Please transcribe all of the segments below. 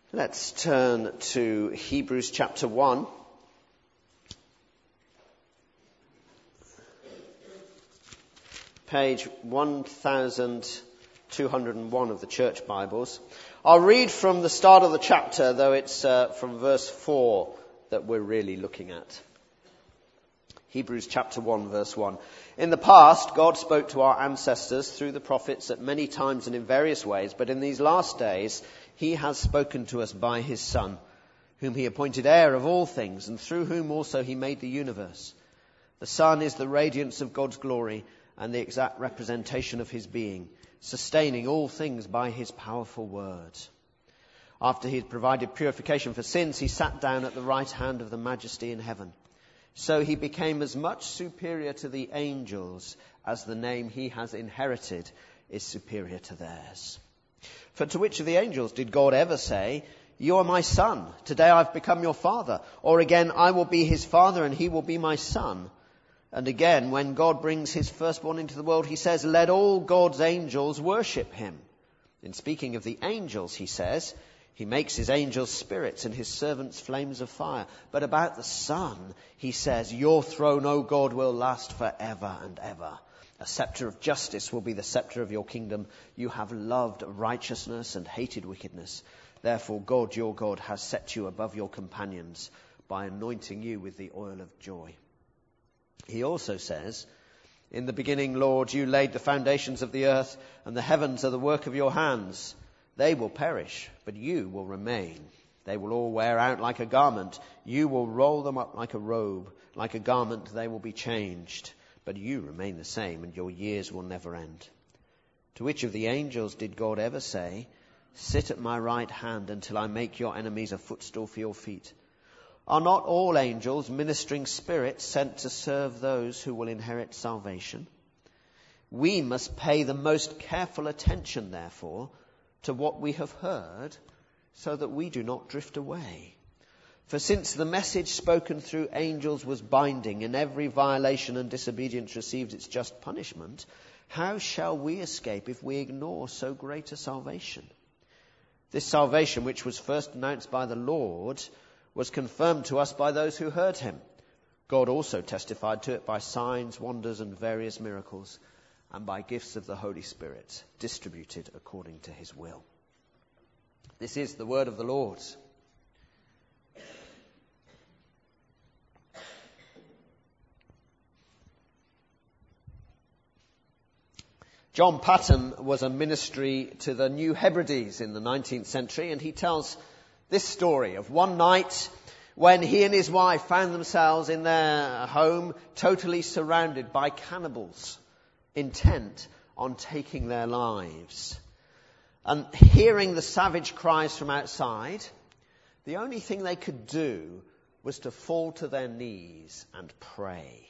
Let's turn to Hebrews chapter 1. Page 1201 of the Church Bibles. I'll read from the start of the chapter, though it's from verse 4 that we're really looking at. Hebrews chapter 1, verse 1. In the past, God spoke to our ancestors through the prophets at many times and in various ways, but in these last days, He has spoken to us by His Son, whom He appointed heir of all things, and through whom also He made the universe. The Son is the radiance of God's glory and the exact representation of His being, sustaining all things by His powerful word. After He had provided purification for sins, He sat down at the right hand of the Majesty in heaven. So He became as much superior to the angels as the name He has inherited is superior to theirs. For to which of the angels did God ever say, "You are my son, today I've become your father"? Or again, "I will be his father and he will be my son"? And again, when God brings his firstborn into the world, He says, "Let all God's angels worship him." In speaking of the angels, He says, He makes His angels spirits and His servants flames of fire. But about the Son, He says, "Your throne, O God, will last forever and ever. A scepter of justice will be the scepter of your kingdom. You have loved righteousness and hated wickedness. Therefore God, your God, has set you above your companions by anointing you with the oil of joy." He also says, "In the beginning, Lord, you laid the foundations of the earth, and the heavens are the work of your hands. They will perish, but you will remain. They will all wear out like a garment. You will roll them up like a robe. Like a garment they will be changed. But you remain the same, and your years will never end." To which of the angels did God ever say, "Sit at my right hand until I make your enemies a footstool for your feet"? Are not all angels ministering spirits sent to serve those who will inherit salvation? We must pay the most careful attention, therefore, to what we have heard, so that we do not drift away. For since the message spoken through angels was binding, and every violation and disobedience received its just punishment, how shall we escape if we ignore so great a salvation? This salvation, which was first announced by the Lord, was confirmed to us by those who heard Him. God also testified to it by signs, wonders, and various miracles, and by gifts of the Holy Spirit, distributed according to His will. This is the word of the Lord. John Paton was a ministry to the New Hebrides in the 19th century, and he tells this story of one night when he and his wife found themselves in their home totally surrounded by cannibals, intent on taking their lives. And hearing the savage cries from outside, the only thing they could do was to fall to their knees and pray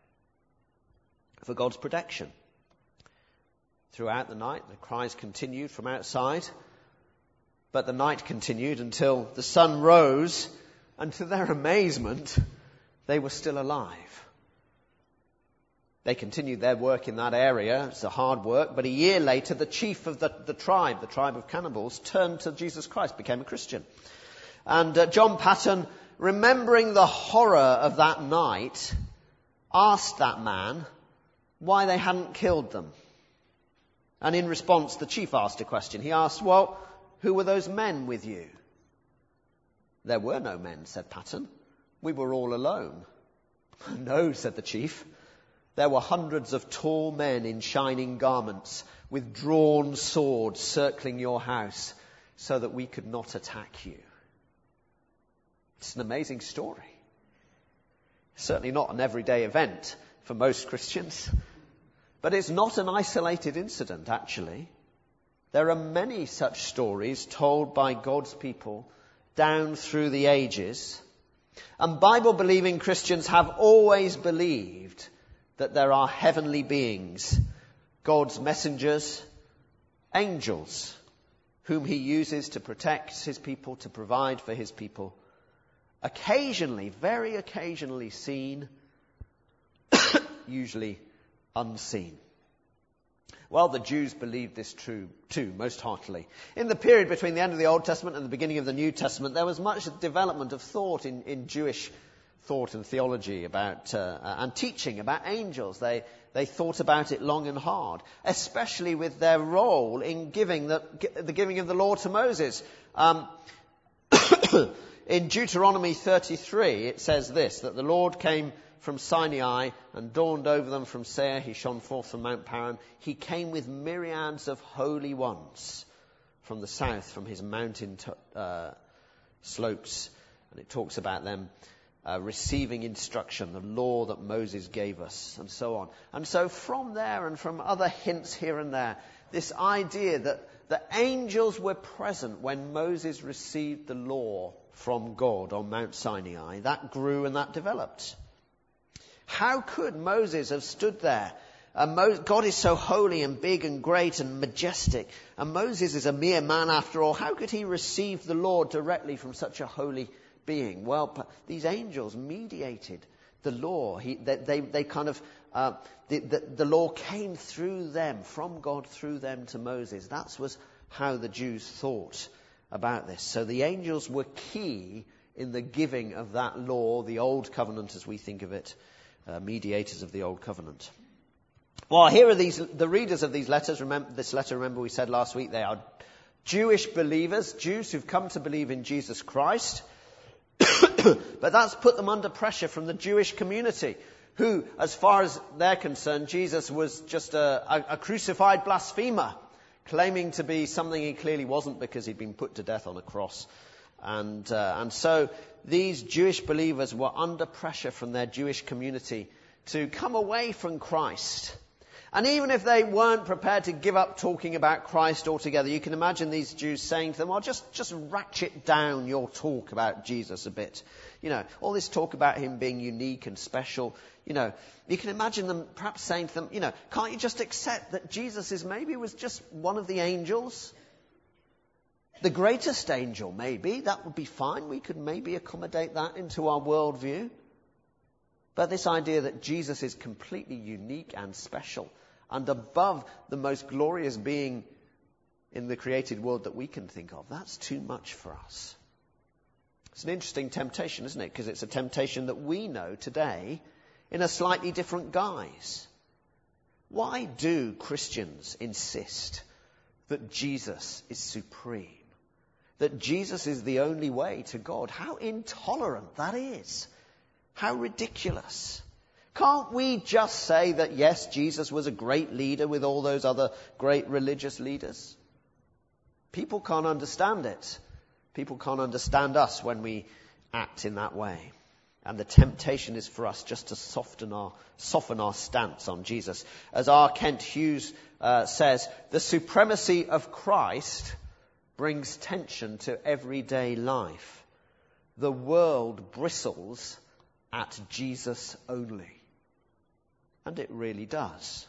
for God's protection. Throughout the night, the cries continued from outside, but the night continued until the sun rose, and to their amazement, they were still alive. They continued their work in that area. It's a hard work, but a year later, the chief of the tribe of cannibals, turned to Jesus Christ, became a Christian. And John Paton, remembering the horror of that night, asked that man why they hadn't killed them. And in response, the chief asked a question. He asked, "Well, who were those men with you?" "There were no men," said Paton. "We were all alone." "No," said the chief. "There were hundreds of tall men in shining garments with drawn swords circling your house so that we could not attack you." It's an amazing story. Certainly not an everyday event for most Christians. But it's not an isolated incident, actually. There are many such stories told by God's people down through the ages. And Bible-believing Christians have always believed that there are heavenly beings, God's messengers, angels, whom He uses to protect His people, to provide for His people. Occasionally, very occasionally seen, usually unseen. Well, the Jews believed this true too, most heartily. In the period between the end of the Old Testament and the beginning of the New Testament, there was much development of thought in Jewish thought and theology about and teaching about angels. They thought about it long and hard, especially with their role in giving the giving of the law to Moses. In Deuteronomy 33, it says this, that the Lord came from Sinai and dawned over them from Seir. He shone forth from Mount Paran. He came with myriads of holy ones from the south, from his mountain slopes. And it talks about them receiving instruction, the law that Moses gave us, and so on. And so from there and from other hints here and there, this idea that the angels were present when Moses received the law from God on Mount Sinai, that grew and that developed. How could Moses have stood there? God is so holy and big and great and majestic, and Moses is a mere man after all. How could he receive the law directly from such a holy being? Well, these angels mediated the law. The law came through them, from God through them to Moses. That was how the Jews thought about this. So the angels were key in the giving of that law, the Old Covenant as we think of it, mediators of the Old Covenant. Well, here are the readers of these letters. Remember we said last week they are Jewish believers, Jews who've come to believe in Jesus Christ. But that's put them under pressure from the Jewish community, who, as far as they're concerned, Jesus was just a crucified blasphemer, claiming to be something he clearly wasn't because he'd been put to death on a cross. And so these Jewish believers were under pressure from their Jewish community to come away from Christ. And even if they weren't prepared to give up talking about Christ altogether, you can imagine these Jews saying to them, well, just ratchet down your talk about Jesus a bit. All this talk about him being unique and special, you can imagine them perhaps saying to them, can't you just accept that Jesus was just one of the angels? The greatest angel, maybe. That would be fine. We could maybe accommodate that into our worldview. But this idea that Jesus is completely unique and special and above the most glorious being in the created world that we can think of, that's too much for us. It's an interesting temptation, isn't it? Because it's a temptation that we know today in a slightly different guise. Why do Christians insist that Jesus is supreme? That Jesus is the only way to God? How intolerant that is. How ridiculous. Can't we just say that, yes, Jesus was a great leader with all those other great religious leaders? People can't understand it. People can't understand us when we act in that way. And the temptation is for us just to soften our stance on Jesus. As R. Kent Hughes says, the supremacy of Christ brings tension to everyday life. The world bristles at Jesus only. And it really does.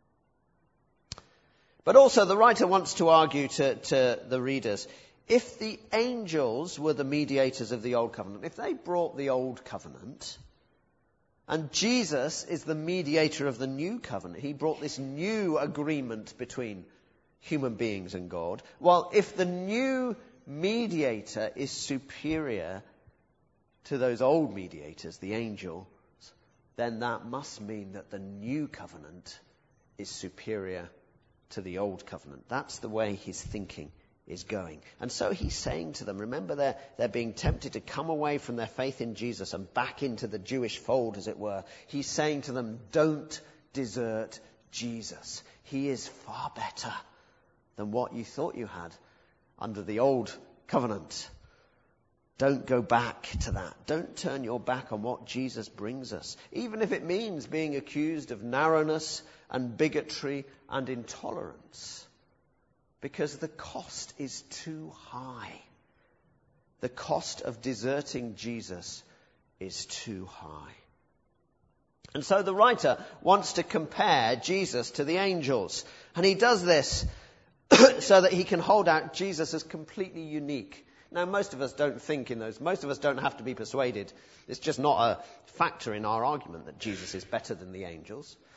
But also the writer wants to argue to the readers, if the angels were the mediators of the Old Covenant, if they brought the Old Covenant, and Jesus is the mediator of the New Covenant, he brought this new agreement between human beings and God, well, if the new mediator is superior to those old mediators, the angels, then that must mean that the new covenant is superior to the old covenant. That's the way his thinking is going. And so he's saying to them, remember they're being tempted to come away from their faith in Jesus and back into the Jewish fold, as it were. He's saying to them, don't desert Jesus. He is far better than what you thought you had under the old covenant. Don't go back to that. Don't turn your back on what Jesus brings us, even if it means being accused of narrowness and bigotry and intolerance, because the cost is too high. The cost of deserting Jesus is too high. And so the writer wants to compare Jesus to the angels, and he does this so that he can hold out Jesus as completely unique. Now, most of us don't think in those. Most of us don't have to be persuaded. It's just not a factor in our argument that Jesus is better than the angels.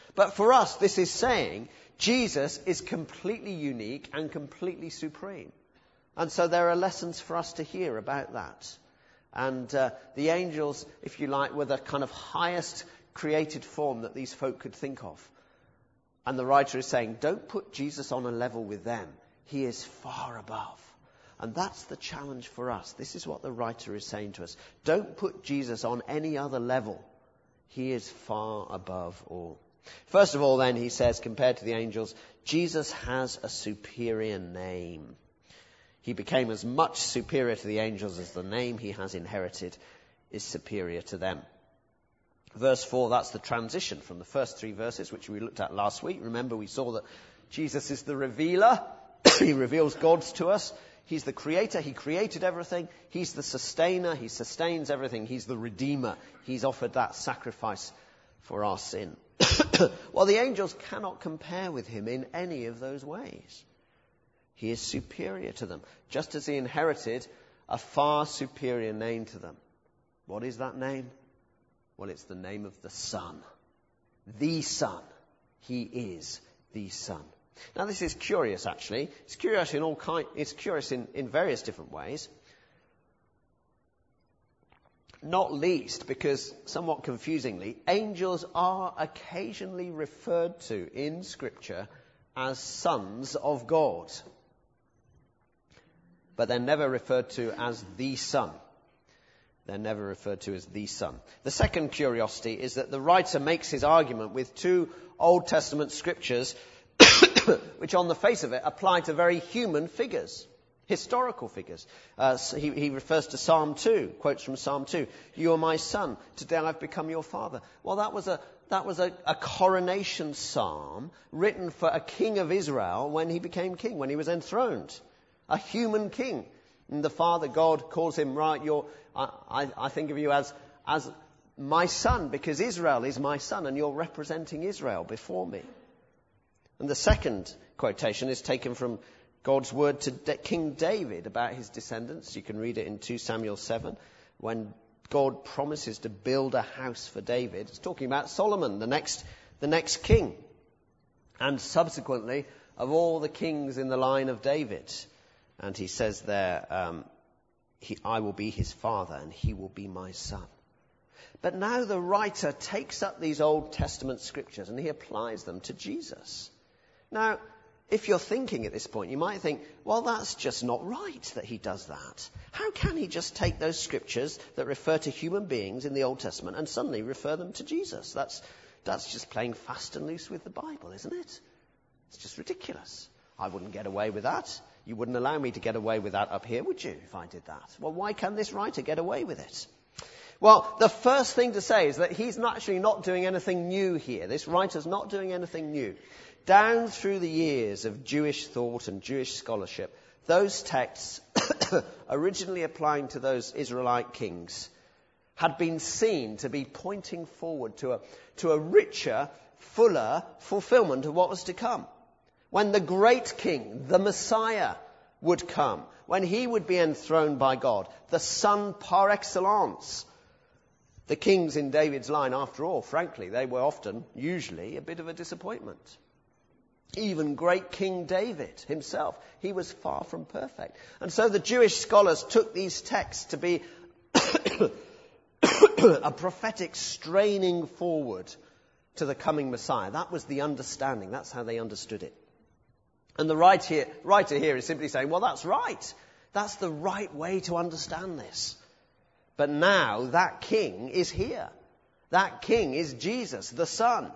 But for us, this is saying Jesus is completely unique and completely supreme. And so there are lessons for us to hear about that. And the angels, if you like, were the kind of highest created form that these folk could think of. And the writer is saying, don't put Jesus on a level with them. He is far above. And that's the challenge for us. This is what the writer is saying to us. Don't put Jesus on any other level. He is far above all. First of all, then, he says, compared to the angels, Jesus has a superior name. He became as much superior to the angels as the name he has inherited is superior to them. Verse 4, that's the transition from the first 3 verses, which we looked at last week. Remember, we saw that Jesus is the revealer. He reveals God to us. He's the creator. He created everything. He's the sustainer. He sustains everything. He's the redeemer. He's offered that sacrifice for our sin. Well, the angels cannot compare with him in any of those ways. He is superior to them, just as he inherited a far superior name to them. What is that name? Well, it's the name of the Son. The Son. He is the Son. Now, this is curious, actually. It's curious It's curious in various different ways. Not least because, somewhat confusingly, angels are occasionally referred to in Scripture as sons of God. But they're never referred to as the Son. They're never referred to as the Son. The second curiosity is that the writer makes his argument with 2 Old Testament scriptures which on the face of it apply to very human figures, historical figures. He refers to Psalm 2, quotes from Psalm 2. You are my son, today I've become your father. Well, that was a coronation psalm written for a king of Israel when he became king, when he was enthroned. A human king. And the Father, God, calls him, right, I think of you as my son, because Israel is my son, and you're representing Israel before me. And the second quotation is taken from God's word to King David about his descendants. You can read it in 2 Samuel 7, when God promises to build a house for David. It's talking about Solomon, the next king. And subsequently, of all the kings in the line of David. And he says there, I will be his father and he will be my son. But now the writer takes up these Old Testament scriptures and he applies them to Jesus. Now, if you're thinking at this point, you might think, well, that's just not right that he does that. How can he just take those scriptures that refer to human beings in the Old Testament and suddenly refer them to Jesus? That's just playing fast and loose with the Bible, isn't it? It's just ridiculous. I wouldn't get away with that. You wouldn't allow me to get away with that up here, would you, if I did that? Well, why can this writer get away with it? Well, the first thing to say is that he's actually not doing anything new here. This writer's not doing anything new. Down through the years of Jewish thought and Jewish scholarship, those texts, originally applying to those Israelite kings, had been seen to be pointing forward to a richer, fuller fulfillment of what was to come. When the great king, the Messiah, would come, when he would be enthroned by God, the Son par excellence. The kings in David's line, after all, frankly, they were usually, a bit of a disappointment. Even great King David himself, he was far from perfect. And so the Jewish scholars took these texts to be a prophetic straining forward to the coming Messiah. That was the understanding. That's how they understood it. And the writer here is simply saying, well, that's right. That's the right way to understand this. But now that king is here. That king is Jesus, the Son.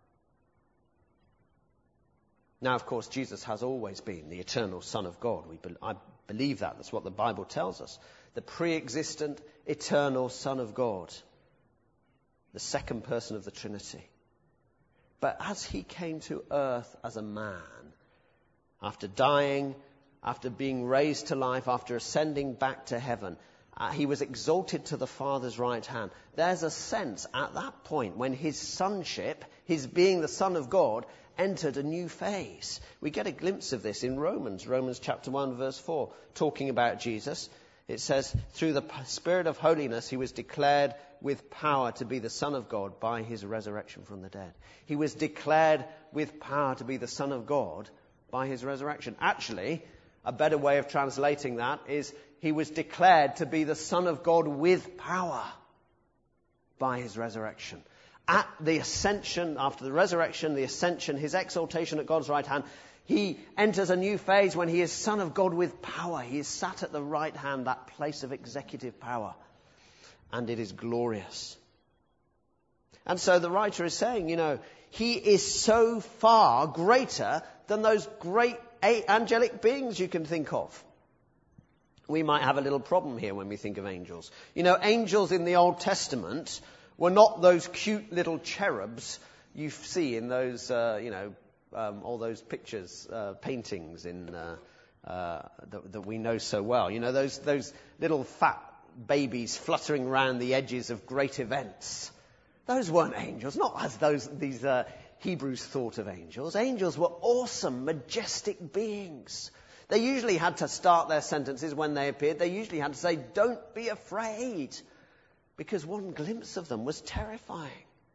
Now, of course, Jesus has always been the eternal Son of God. I believe that. That's what the Bible tells us. The pre-existent, eternal Son of God. The second person of the Trinity. But as he came to earth as a man, after dying, after being raised to life, after ascending back to heaven, he was exalted to the Father's right hand. There's a sense at that point when his sonship, his being the Son of God, entered a new phase. We get a glimpse of this in Romans chapter 1, verse 4, talking about Jesus. It says, through the Spirit of holiness, he was declared with power to be the Son of God by his resurrection from the dead. He was declared with power to be the Son of God by his resurrection. Actually, a better way of translating that is he was declared to be the Son of God with power by his resurrection. At the ascension, after the resurrection, the ascension, his exaltation at God's right hand, he enters a new phase when he is Son of God with power. He is sat at the right hand, that place of executive power. And it is glorious. And so the writer is saying, he is so far greater than those great angelic beings you can think of. We might have a little problem here when we think of angels. Angels in the Old Testament were not those cute little cherubs you see in those, all those pictures, paintings that we know so well. Those little fat babies fluttering around the edges of great events. Those weren't angels, not as these Hebrews thought of angels. Angels were awesome, majestic beings. They usually had to start their sentences when they appeared. They usually had to say, "Don't be afraid," because one glimpse of them was terrifying.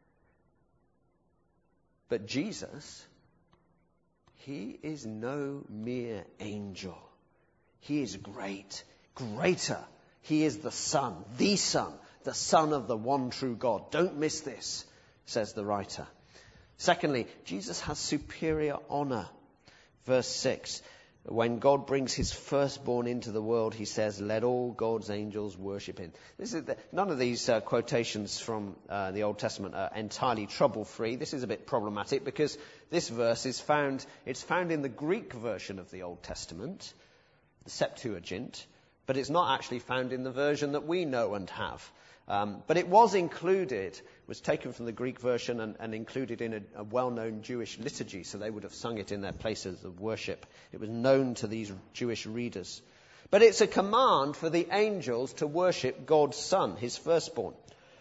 But Jesus, he is no mere angel. He is greater. He is the Son, the Son of the one true God. Don't miss this, says the writer. Secondly, Jesus has superior honor. Verse 6, when God brings his firstborn into the world, he says, "Let all God's angels worship him." None of these quotations from the Old Testament are entirely trouble-free. This is a bit problematic because this verse is found in the Greek version of the Old Testament, the Septuagint, but it's not actually found in the version that we know and have. But it was taken from the Greek version and included in a well-known Jewish liturgy, so they would have sung it in their places of worship. It was known to these Jewish readers. But it's a command for the angels to worship God's Son, his firstborn,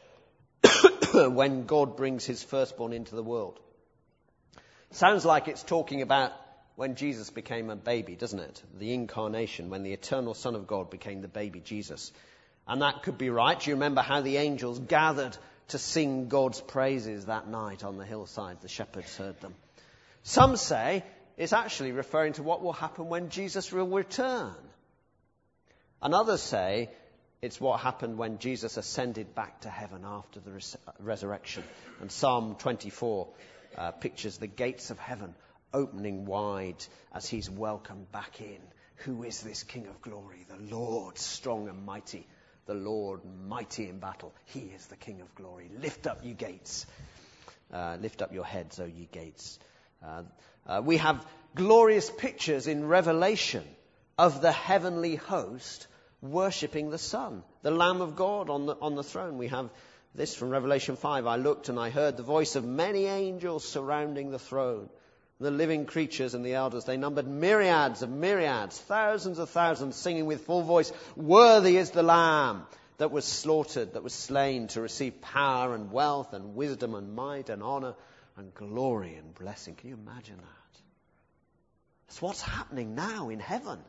when God brings his firstborn into the world. Sounds like it's talking about when Jesus became a baby, doesn't it? The incarnation, when the eternal Son of God became the baby Jesus. And that could be right. Do you remember how the angels gathered to sing God's praises that night on the hillside? The shepherds heard them. Some say it's actually referring to what will happen when Jesus will return. And others say it's what happened when Jesus ascended back to heaven after the resurrection. And Psalm 24 pictures the gates of heaven opening wide as he's welcomed back in. Who is this King of glory? The Lord strong and mighty. The Lord mighty in battle. He is the King of glory. Lift up, you gates. Lift up your heads, O ye gates. We have glorious pictures in Revelation of the heavenly host worshipping the Son, the Lamb of God on the throne. We have this from Revelation 5. I looked and I heard the voice of many angels surrounding the throne. The living creatures and the elders, they numbered myriads of myriads, thousands of thousands, singing with full voice, "Worthy is the Lamb that was slaughtered, that was slain, to receive power and wealth and wisdom and might and honor and glory and blessing." Can you imagine that? That's what's happening now in heaven.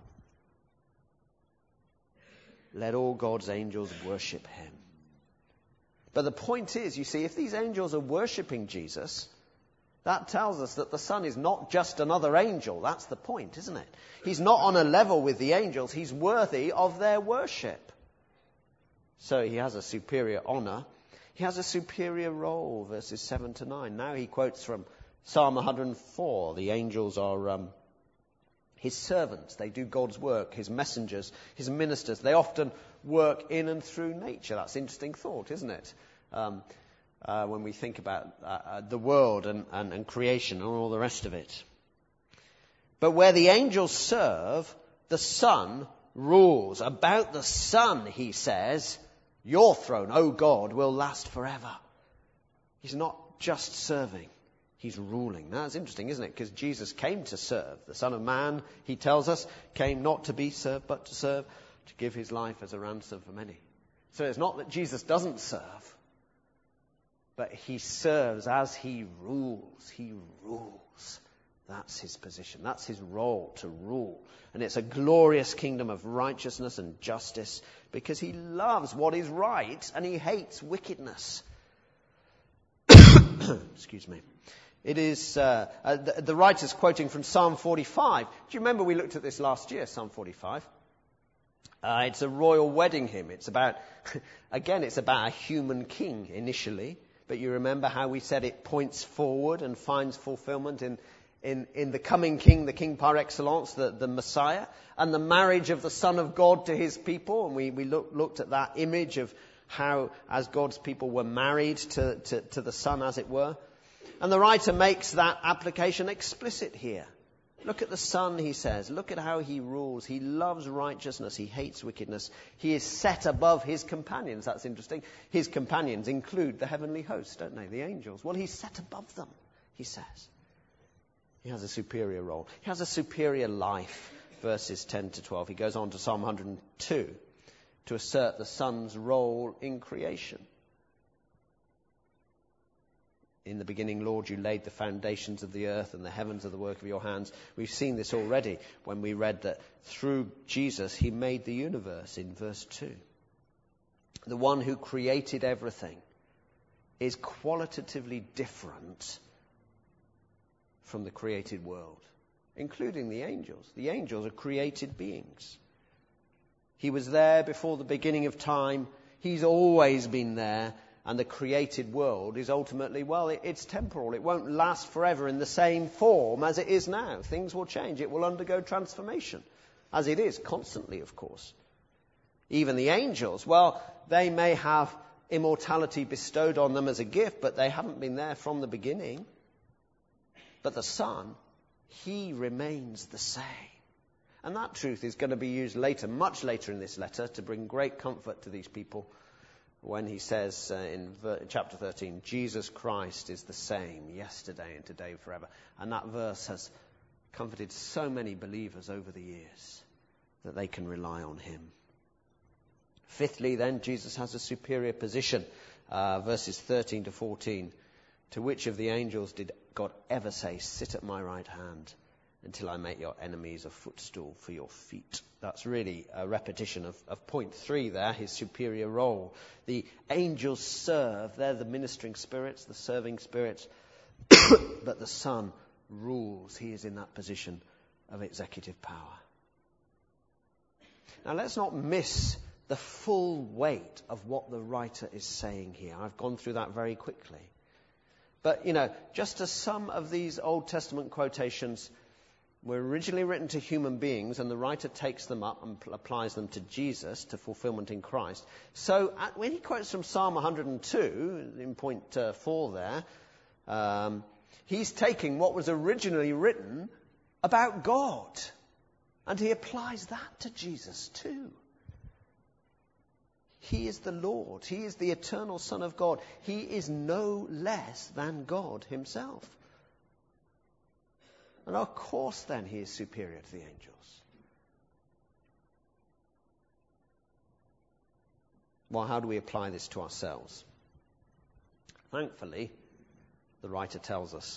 Let all God's angels worship him. But the point is, you see, if these angels are worshipping Jesus, that tells us that the Son is not just another angel. That's the point, isn't it? He's not on a level with the angels. He's worthy of their worship. So he has a superior honor. He has a superior role, verses 7 to 9. Now he quotes from Psalm 104. The angels are his servants. They do God's work, his messengers, his ministers. They often work in and through nature. That's an interesting thought, isn't it? When we think about the world and creation and all the rest of it. But where the angels serve, the Son rules. About the Son, he says, "Your throne, O God, will last forever." He's not just serving, he's ruling. Now, that's interesting, isn't it? Because Jesus came to serve. The Son of Man, he tells us, came not to be served, but to serve, to give his life as a ransom for many. So it's not that Jesus doesn't serve, but he serves as he rules. He rules That's his position. That's his role, to rule. And it's a glorious kingdom of righteousness and justice because he loves what is right and he hates wickedness. Excuse me. It is, the writer's quoting from Psalm 45. Do you remember we looked at this last year, Psalm 45? It's a royal wedding hymn. It's about, again, it's about a human king initially. But you remember how we said it points forward and finds fulfillment in the coming king, the king par excellence, the Messiah, and the marriage of the Son of God to his people. And we looked at that image of how, as God's people were married to the Son, as it were. And the writer makes that application explicit here. Look at the Son, he says. Look at how he rules. He loves righteousness. He hates wickedness. He is set above his companions. That's interesting. His companions include the heavenly host, don't they? The angels. Well, he's set above them, he says. He has a superior role. He has a superior life, verses 10 to 12. He goes on to Psalm 102 to assert the Son's role in creation. In the beginning, Lord, you laid the foundations of the earth, and the heavens are the work of your hands. We've seen this already when we read that through Jesus he made the universe in verse 2. The one who created everything is qualitatively different from the created world, including the angels. The angels are created beings. He was there before the beginning of time. He's always been there. And the created world is ultimately, well, it's temporal. It won't last forever in the same form as it is now. Things will change. It will undergo transformation, as it is constantly, of course. Even the angels, well, they may have immortality bestowed on them as a gift, but they haven't been there from the beginning. But the Son, he remains the same. And that truth is going to be used later, much later in this letter, to bring great comfort to these people. When he says in chapter 13, Jesus Christ is the same yesterday and today and forever. And that verse has comforted so many believers over the years that they can rely on him. Fifthly, then, Jesus has a superior position. Verses 13 to 14. To which of the angels did God ever say, sit at my right hand until I make your enemies a footstool for your feet? That's really a repetition of point 3 there, his superior role. The angels serve, they're the ministering spirits, the serving spirits, but the Son rules. He is in that position of executive power. Now let's not miss the full weight of what the writer is saying here. I've gone through that very quickly. But, just as some of these Old Testament quotations were originally written to human beings, and the writer takes them up and applies them to Jesus, to fulfillment in Christ. So when he quotes from Psalm 102, in point 4 there, he's taking what was originally written about God, and he applies that to Jesus too. He is the Lord. He is the eternal Son of God. He is no less than God himself. And of course, then, he is superior to the angels. Well, how do we apply this to ourselves? Thankfully, the writer tells us.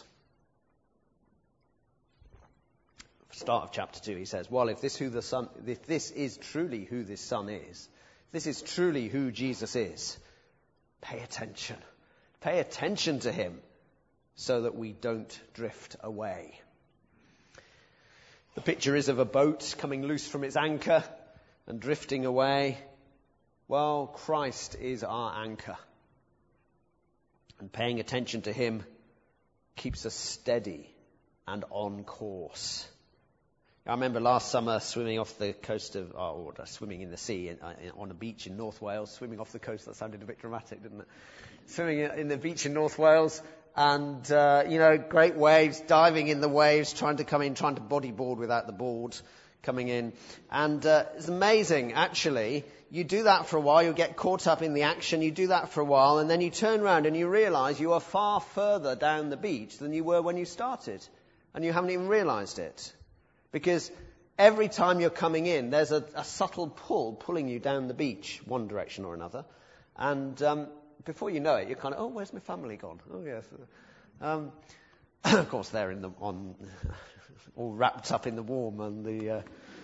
Start of chapter 2, he says, well, if this is truly who this Son is, if this is truly who Jesus is, pay attention. Pay attention to him so that we don't drift away. The picture is of a boat coming loose from its anchor and drifting away. Well, Christ is our anchor. And paying attention to him keeps us steady and on course. I remember last summer swimming off the coast of, swimming in the sea on a beach in North Wales. Swimming off the coast, that sounded a bit dramatic, didn't it? Swimming in the beach in North Wales. And, great waves, diving in the waves, trying to bodyboard without the board coming in. And it's amazing, actually. You do that for a while, you get caught up in the action, you do that for a while, and then you turn around and you realize you are far further down the beach than you were when you started. And you haven't even realized it. Because every time you're coming in, there's a subtle pull pulling you down the beach, one direction or another. And before you know it, you're kind of, where's my family gone? Oh, yes. Of course, they're all wrapped up in the warm and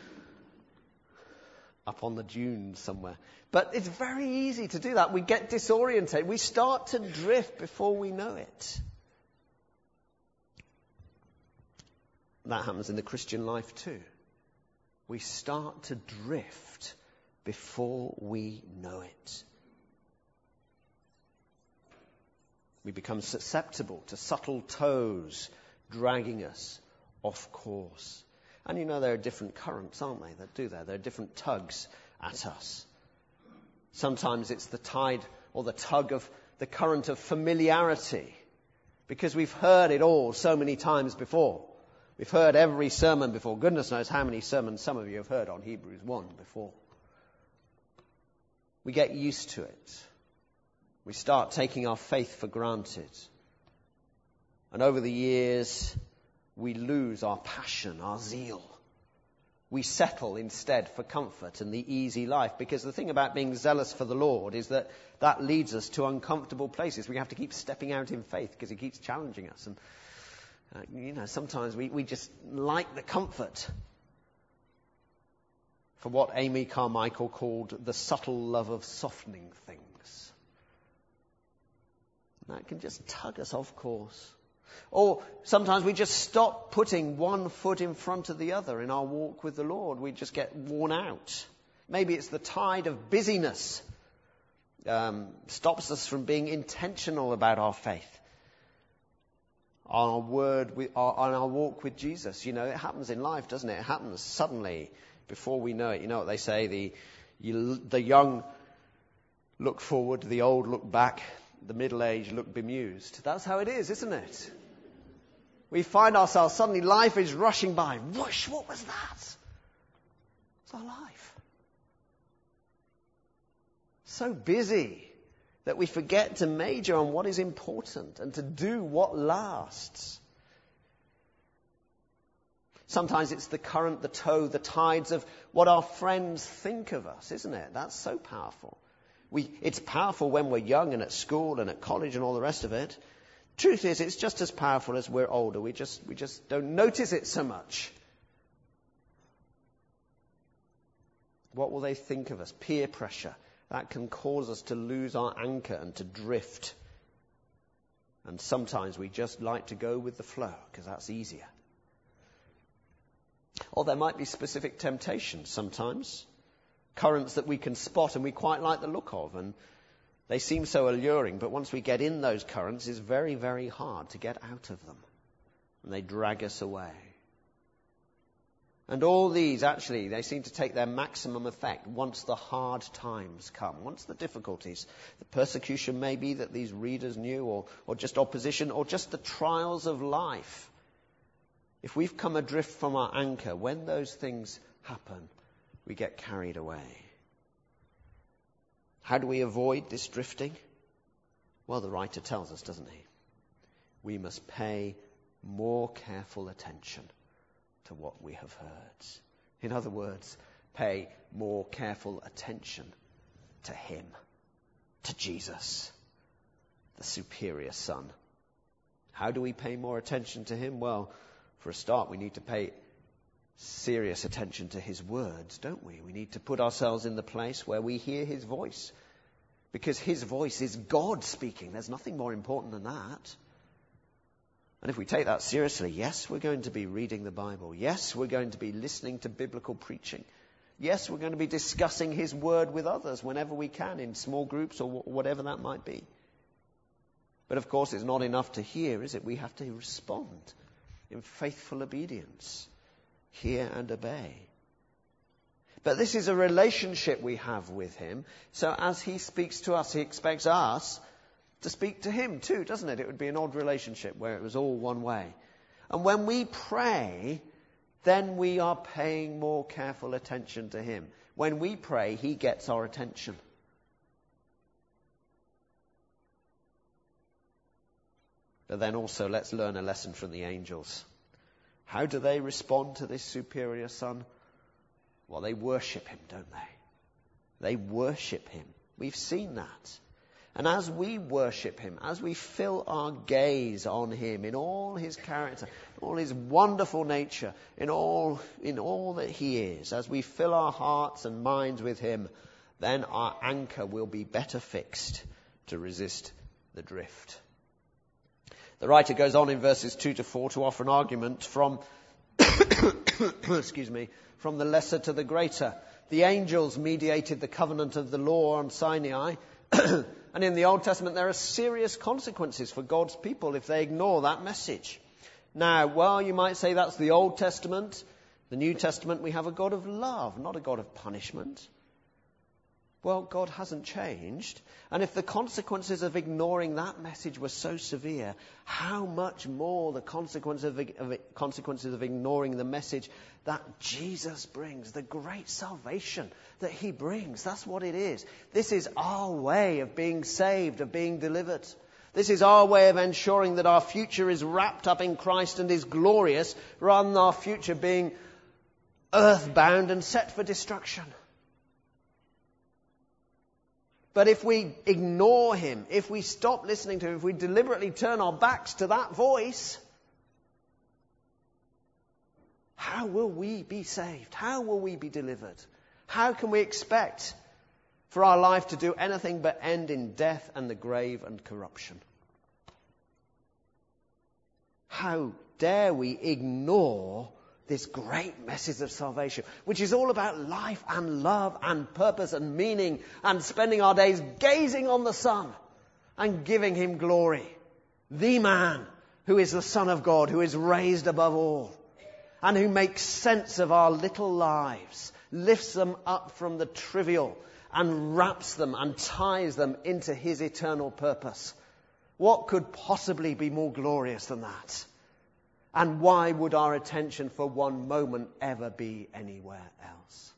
up on the dunes somewhere. But it's very easy to do that. We get disorientated. We start to drift before we know it. That happens in the Christian life too. We start to drift before we know it. We become susceptible to subtle tows dragging us off course. And there are different currents, aren't they, that do that? There are different tugs at us. Sometimes it's the tide or the tug of the current of familiarity, because we've heard it all so many times before. We've heard every sermon before. Goodness knows how many sermons some of you have heard on Hebrews 1 before. We get used to it. We start taking our faith for granted. And over the years, we lose our passion, our zeal. We settle instead for comfort and the easy life, because the thing about being zealous for the Lord is that leads us to uncomfortable places. We have to keep stepping out in faith because he keeps challenging us. And sometimes we just like the comfort for what Amy Carmichael called the subtle love of softening things. And that can just tug us off course. Or sometimes we just stop putting one foot in front of the other in our walk with the Lord. We just get worn out. Maybe it's the tide of busyness stops us from being intentional about our faith. On our walk with Jesus. It happens in life, doesn't it? It happens suddenly before we know it. You know what they say, the young look forward, the old look back, the middle-aged look bemused. That's how it is, isn't it? We find ourselves, suddenly life is rushing by. Whoosh, what was that? It's our life. So busy that we forget to major on what is important and to do what lasts. Sometimes it's the current, the tow, the tides of what our friends think of us, isn't it? That's so powerful. It's powerful when we're young and at school and at college and all the rest of it. Truth is, it's just as powerful as we're older. We just don't notice it so much. What will they think of us? Peer pressure. That can cause us to lose our anchor and to drift. And sometimes we just like to go with the flow because that's easier. Or there might be specific temptations sometimes. Currents that we can spot and we quite like the look of. And they seem so alluring. But once we get in those currents, it's very, very hard to get out of them. And they drag us away. And all these, actually, they seem to take their maximum effect once the hard times come, once the difficulties, the persecution maybe that these readers knew, or just opposition, or just the trials of life. If we've come adrift from our anchor, when those things happen, we get carried away. How do we avoid this drifting? Well, the writer tells us, doesn't he? We must pay more careful attention to what we have heard. In other words, pay more careful attention to him, to Jesus, the superior Son. How do we pay more attention to him? Well, for a start, we need to pay serious attention to his words, don't we? We need to put ourselves in the place where we hear his voice, because his voice is God speaking. There's nothing more important than that. And if we take that seriously, yes, we're going to be reading the Bible. Yes, we're going to be listening to biblical preaching. Yes, we're going to be discussing his word with others whenever we can, in small groups or whatever that might be. But of course, it's not enough to hear, is it? We have to respond in faithful obedience. Hear and obey. But this is a relationship we have with him. So as he speaks to us, he expects us to speak to him too, doesn't it? It would be an odd relationship where it was all one way. And when we pray, then we are paying more careful attention to him. When we pray, he gets our attention. But then also, let's learn a lesson from the angels. How do they respond to this superior Son? Well, they worship him, don't they? They worship him. We've seen that. And as we worship him, as we fill our gaze on him in all his character, all his wonderful nature, in all that he is, as we fill our hearts and minds with him, then our anchor will be better fixed to resist the drift. The writer goes on in verses 2 to 4 to offer an argument from from the lesser to the greater. The angels mediated the covenant of the law on Sinai. And in the Old Testament, there are serious consequences for God's people if they ignore that message. Now, well, you might say that's the Old Testament. The New Testament, we have a God of love, not a God of punishment. Well, God hasn't changed. And if the consequences of ignoring that message were so severe, how much more the consequences of ignoring the message that Jesus brings, the great salvation that he brings. That's what it is. This is our way of being saved, of being delivered. This is our way of ensuring that our future is wrapped up in Christ and is glorious, rather than our future being earthbound and set for destruction. But if we ignore him, if we stop listening to him, if we deliberately turn our backs to that voice, how will we be saved? How will we be delivered? How can we expect for our life to do anything but end in death and the grave and corruption? How dare we ignore this great message of salvation, which is all about life and love and purpose and meaning and spending our days gazing on the Son and giving him glory. The man who is the Son of God, who is raised above all and who makes sense of our little lives, lifts them up from the trivial and wraps them and ties them into his eternal purpose. What could possibly be more glorious than that? And why would our attention for one moment ever be anywhere else?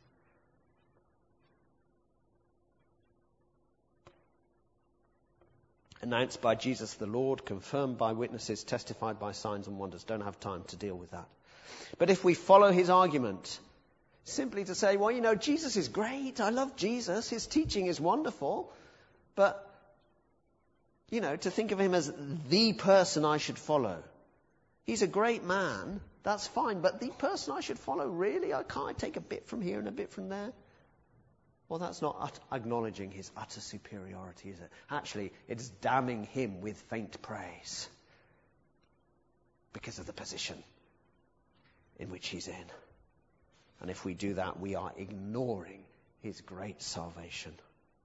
Announced by Jesus the Lord, confirmed by witnesses, testified by signs and wonders. Don't have time to deal with that. But if we follow his argument, simply to say, well, Jesus is great. I love Jesus. His teaching is wonderful. But, to think of him as the person I should follow. He's a great man, that's fine, but the person I should follow, really? Can't I take a bit from here and a bit from there? Well, that's not acknowledging his utter superiority, is it? Actually, it's damning him with faint praise because of the position in which he's in. And if we do that, we are ignoring his great salvation.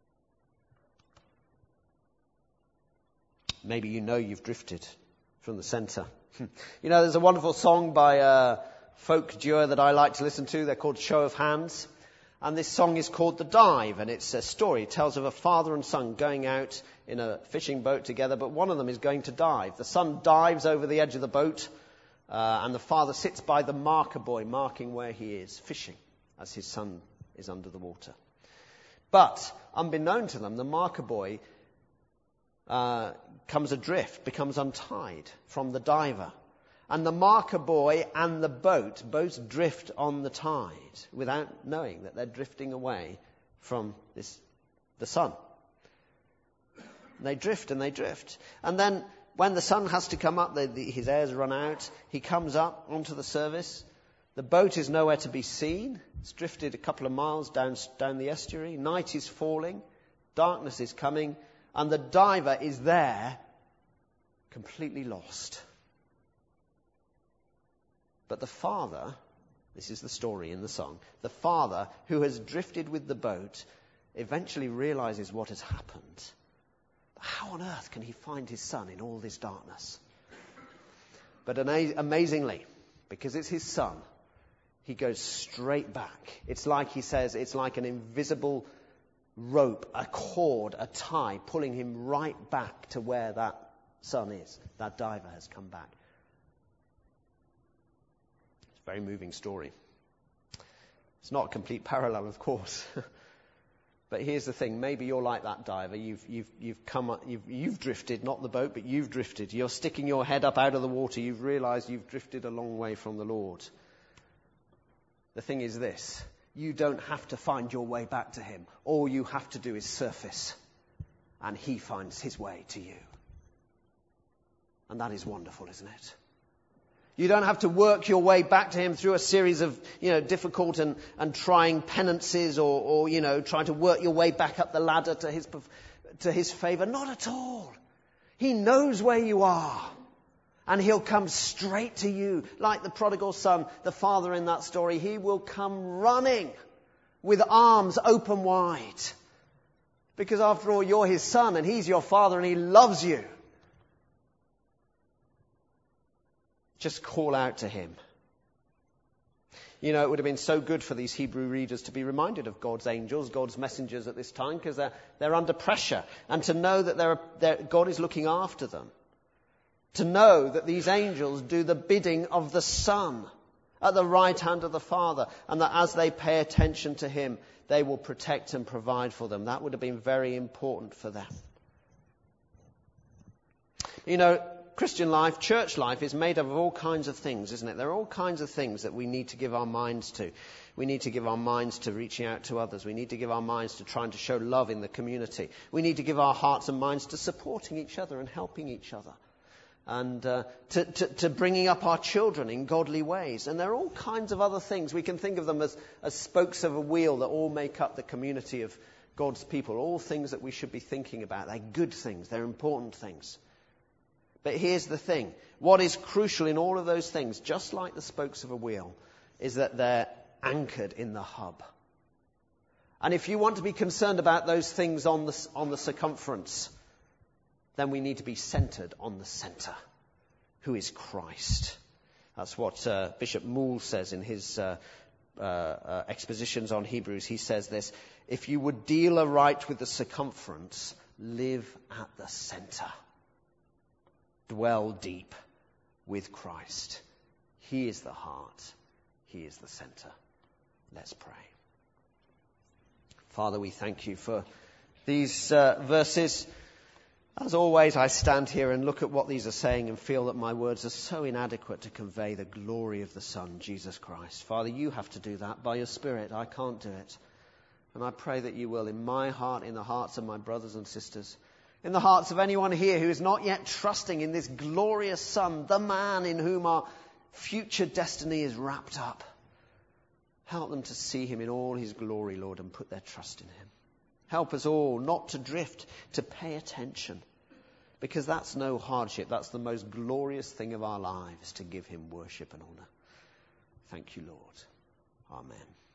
Maybe you've drifted from the centre. There's a wonderful song by a folk duo that I like to listen to. They're called Show of Hands. And this song is called The Dive. And it's a story. It tells of a father and son going out in a fishing boat together. But one of them is going to dive. The son dives over the edge of the boat. And the father sits by the marker buoy, marking where he is fishing as his son is under the water. But, unbeknown to them, the marker buoy comes adrift, becomes untied from the diver. And the marker buoy and the boat both drift on the tide without knowing that they're drifting away from the sun. They drift and they drift. And then when the sun has to come up, his air's run out, he comes up onto the surface. The boat is nowhere to be seen. It's drifted a couple of miles down the estuary. Night is falling. Darkness is coming. And the diver is there, completely lost. But the father, this is the story in the song, the father who has drifted with the boat eventually realizes what has happened. How on earth can he find his son in all this darkness? But amazingly, because it's his son, he goes straight back. It's like, he says, it's like an invisible rope, a cord, a tie, pulling him right back to where that son is. That diver has come back. It's a very moving story. It's not a complete parallel, of course. But here's the thing. Maybe you're like that diver. You've drifted, not the boat, but you've drifted. You're sticking your head up out of the water. You've realized you've drifted a long way from the Lord. The thing is this. You don't have to find your way back to him. All you have to do is surface. and he finds his way to you. And that is wonderful, isn't it? You don't have to work your way back to him through a series of, difficult and trying penances or trying to work your way back up the ladder to his favor. Not at all. He knows where you are. And he'll come straight to you. Like the prodigal son, the father in that story, he will come running with arms open wide. Because after all, you're his son and he's your father and he loves you. Just call out to him. It would have been so good for these Hebrew readers to be reminded of God's angels, God's messengers at this time, because they're under pressure. And to know that God is looking after them. To know that these angels do the bidding of the Son at the right hand of the Father. And that as they pay attention to him, they will protect and provide for them. That would have been very important for them. Christian life, church life is made up of all kinds of things, isn't it? There are all kinds of things that we need to give our minds to. We need to give our minds to reaching out to others. We need to give our minds to trying to show love in the community. We need to give our hearts and minds to supporting each other and helping each other. And to bringing up our children in godly ways. And there are all kinds of other things. We can think of them as spokes of a wheel that all make up the community of God's people. All things that we should be thinking about. They're good things. They're important things. But here's the thing. What is crucial in all of those things, just like the spokes of a wheel, is that they're anchored in the hub. And if you want to be concerned about those things on the circumference, then we need to be centered on the center, who is Christ. That's what Bishop Moule says in his expositions on Hebrews. He says this: if you would deal aright with the circumference, live at the center. Dwell deep with Christ. He is the heart. He is the center. Let's pray. Father, we thank you for these verses. As always, I stand here and look at what these are saying and feel that my words are so inadequate to convey the glory of the Son, Jesus Christ. Father, you have to do that by your Spirit. I can't do it. And I pray that you will, in my heart, in the hearts of my brothers and sisters, in the hearts of anyone here who is not yet trusting in this glorious Son, the man in whom our future destiny is wrapped up. Help them to see him in all his glory, Lord, and put their trust in him. Help us all not to drift, to pay attention, because that's no hardship. That's the most glorious thing of our lives, to give him worship and honor. Thank you, Lord. Amen.